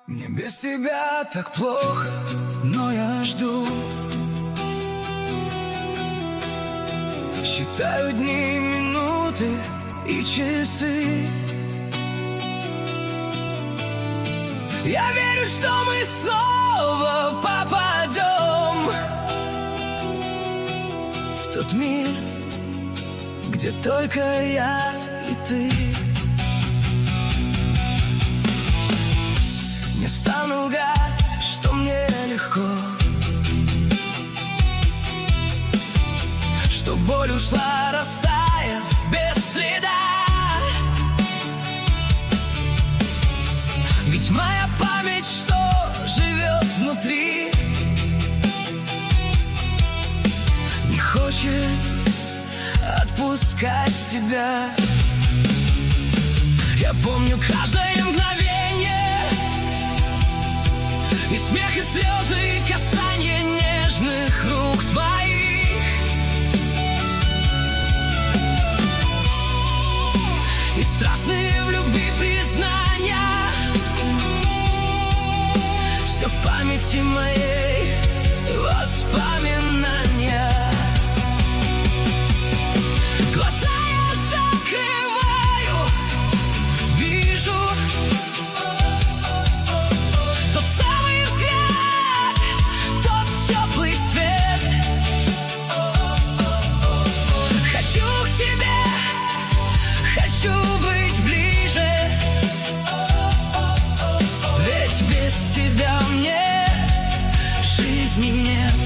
Мне без тебя так плохо, но я жду. Считаю дни, минуты и часы. Я верю, что мы снова попадем в тот мир, где только я и ты. Не стану лгать, что мне легко, что боль ушла, растаяв без следа. Ведь моя память, что живет внутри, не хочет отпускать тебя. Я помню каждое мгновение, и смех, и слезы, и касание нежных рук твоих. И страстные в любви признания, все в памяти моей воспоминания. Глаза я закрываю, вижу тот самый взгляд, тот теплый свет. Хочу к тебе, хочу быть ближе, ведь без тебя мне жизни нет.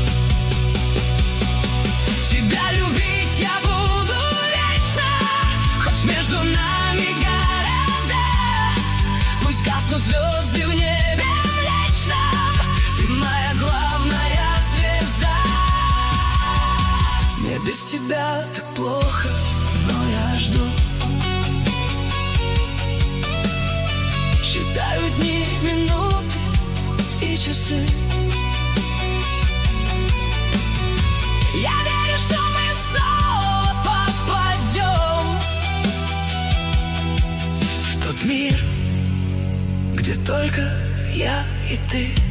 Тебя любить я буду вечно, хоть между нами города, пусть гаснут звезды в небе млечном, ты моя главная звезда. Мне без тебя так плохо, но я жду. Считаю дни, минуты и часы. Я верю, что мы снова попадем в тот мир, где только я и ты.